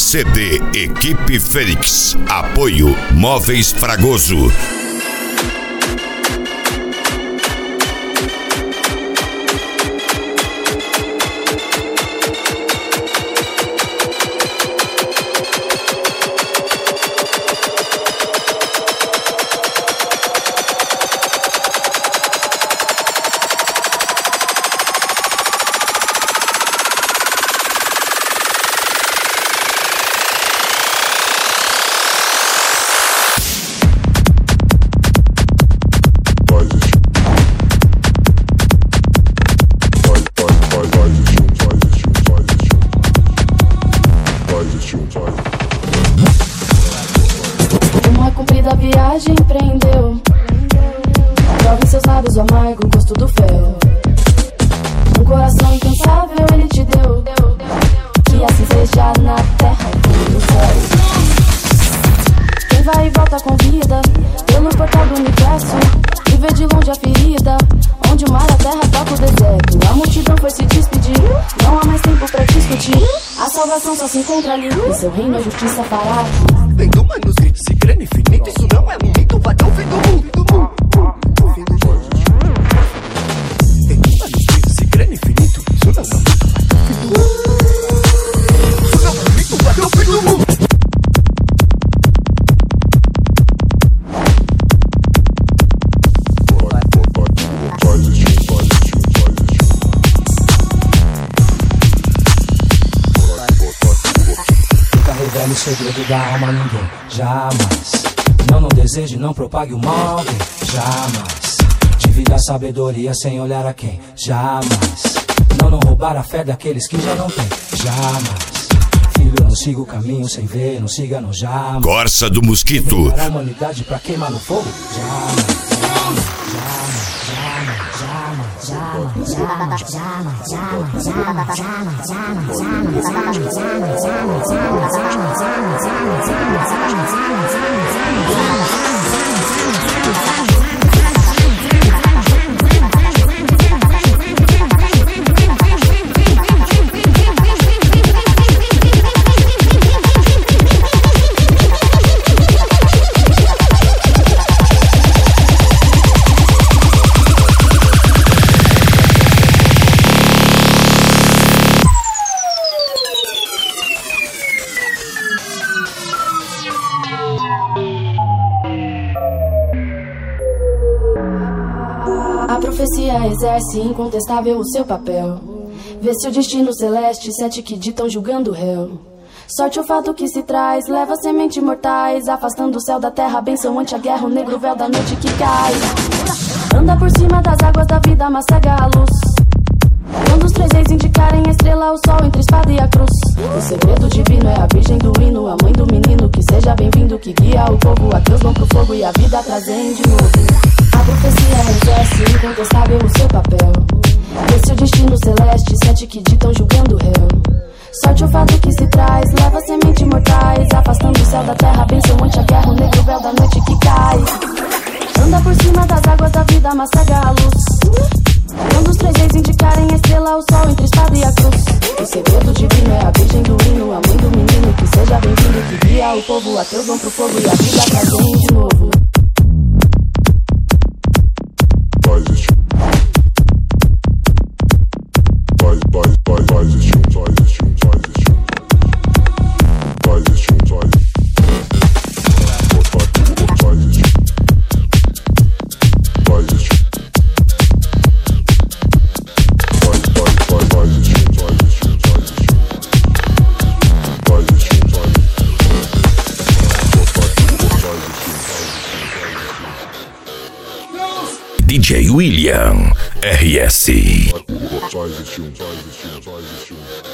CD Equipe Fênix. Apoio Móveis Fragoso. Uma comprida viagem prendeu. Prove seus lábios o amargo gosto do fel. Um coração incansável ele te deu. Que assim seja na terra e no céu. Quem vai e volta convida pelo portal do universo e vê de longe a ferida onde o mar a terra toca o deserto. A multidão foi se despedir. Não há mais tempo pra discutir. A salvação só se encontra ali. E seu reino é justiça fará. Vendo manuscrito, se crê no infinito. Isso não é um mito, vai dar o fim do mundo. Vendo manuscrito, se crê no infinito. Isso não é um mito, vai dar o fim do mundo. Isso não é um mito, vai dar o fim do mundo. Revele o segredo da alma a ninguém, jamais. Não deseje, não propague o mal, alguém, jamais. Divida a sabedoria sem olhar a quem, jamais. Não roubar a fé daqueles que já não têm, jamais. Filho, não siga o caminho sem ver, não siga no jamais. Corsa do Mosquito. A humanidade pra queimar no fogo, jamais. A profecia exerce incontestável o seu papel. Vê-se o destino celeste, sete que ditam julgando o réu. Sorte o fato que se traz, leva sementes mortais, afastando o céu da terra, benção ante a guerra, o negro véu da noite que cai. Anda por cima das águas da vida, mas cega a luz. Quando os três reis indicarem a estrela, o sol entre a espada e a cruz. O segredo divino é a virgem do hino, a mãe do menino, que seja bem-vindo, que guia o povo. Ateus vão pro fogo e a vida trazem de novo. A profecia exerce incontestável o seu papel. Esse é o destino celeste, sete que ditam julgando o réu. Sorte o fato que se traz, leva sementes mortais, afastando o céu da terra, benção ante a guerra, o negro véu da noite que cai. Anda por cima das águas da vida, mas cega a luz. Quando os três reis indicarem a estrela, o sol entre a espada e a cruz. O segredo divino é a virgem do hino, a mãe do menino, que seja bem-vindo, que guia o povo. Ateus vão pro fogo e a vida trazem de novo. DJ William RS. Só existe um.